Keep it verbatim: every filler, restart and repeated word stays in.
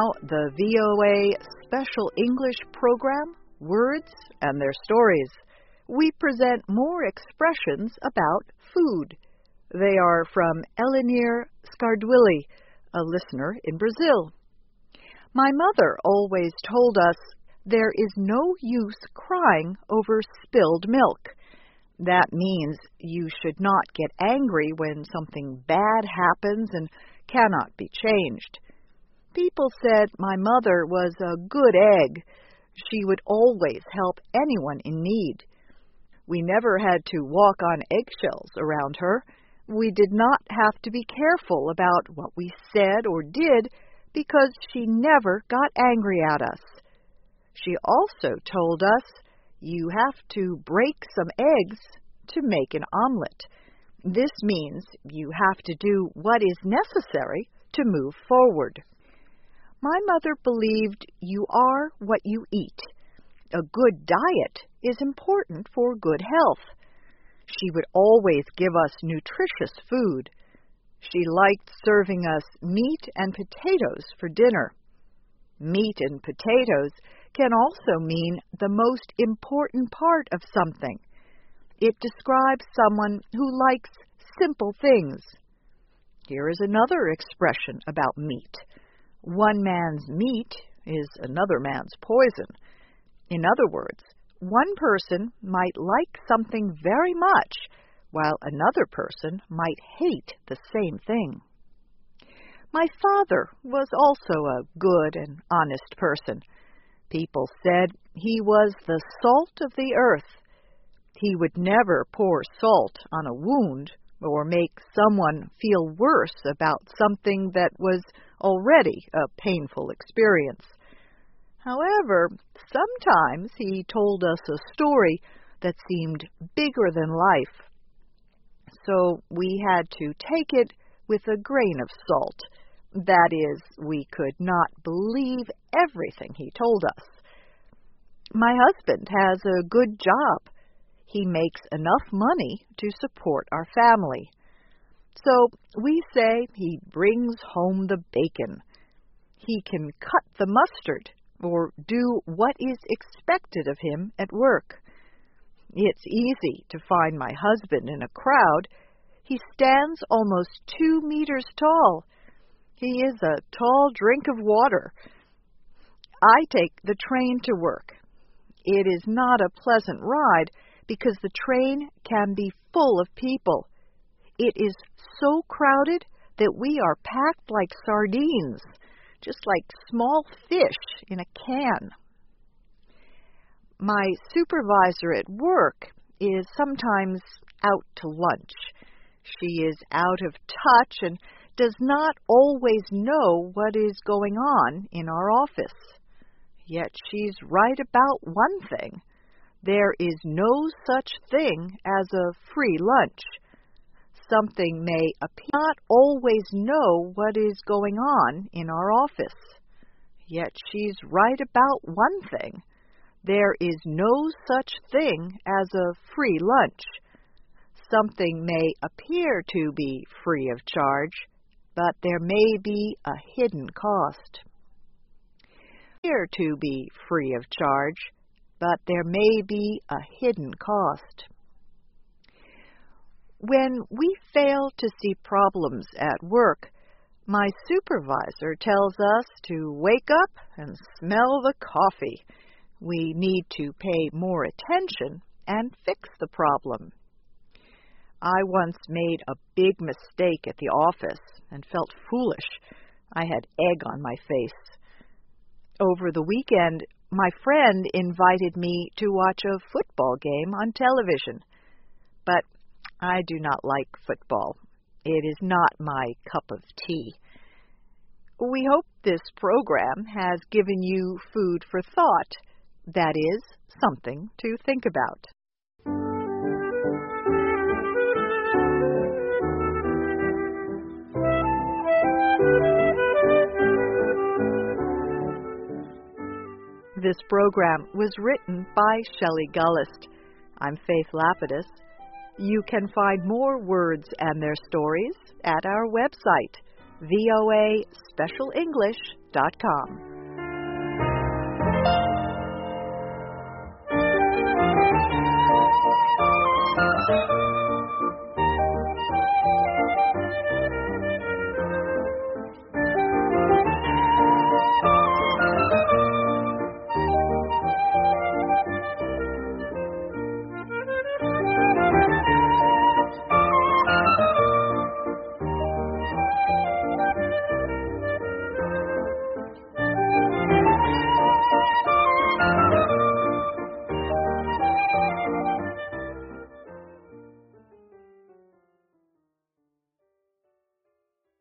now the V O A Special English Program, Words and Their Stories. We present more expressions about food. They are from Elinir Scardwilli, a listener in Brazil. My mother always told us there is no use crying over spilled milk. That means you should not get angry when something bad happens and cannot be changed. People said my mother was a good egg. She would always help anyone in need. We never had to walk on eggshells around her. We did not have to be careful about what we said or did because she never got angry at us. She also told us you have to break some eggs to make an omelet. This means you have to do what is necessary to move forward. My mother believed you are what you eat. A good diet is important for good health. She would always give us nutritious food. She liked serving us meat and potatoes for dinner. Meat and potatoes can also mean the most important part of something. It describes someone who likes simple things. Here is another expression about meat. One man's meat is another man's poison. In other words, one person might like something very much, while another person might hate the same thing. My father was also a good and honest person. People said he was the salt of the earth. He would never pour salt on a wound or make someone feel worse about something that was already a painful experience. However, sometimes he told us a story that seemed bigger than life. So we had to take it with a grain of salt. That is, we could not believe everything he told us. My husband has a good job. He makes enough money to support our family. So we say he brings home the bacon. He can cut the mustard or do what is expected of him at work. It's easy to find my husband in a crowd. He stands almost two meters tall. He is a tall drink of water. I take the train to work. It is not a pleasant ride because the train can be full of people. It is so crowded that we are packed like sardines, just like small fish in a can. My supervisor at work is sometimes out to lunch. She is out of touch and does not always know what is going on in our office. Yet she's right about one thing. There is no such thing as a free lunch. Something may appear not always know what is going on in our office. Yet she's right about one thing. There is no such thing as a free lunch. Something may appear to be free of charge, but there may be a hidden cost. Appear to be free of charge, but there may be a hidden cost. When we fail to see problems at work, my supervisor tells us to wake up and smell the coffee. We need to pay more attention and fix the problem. I once made a big mistake at the office and felt foolish. I had egg on my face. Over the weekend, my friend invited me to watch a football game on television. But I do not like football. It is not my cup of tea. We hope this program has given you food for thought. That is, something to think about. This program was written by Shelley Gullist. I'm Faith Lapidus. You can find more words and their stories at our website, voa special english dot com.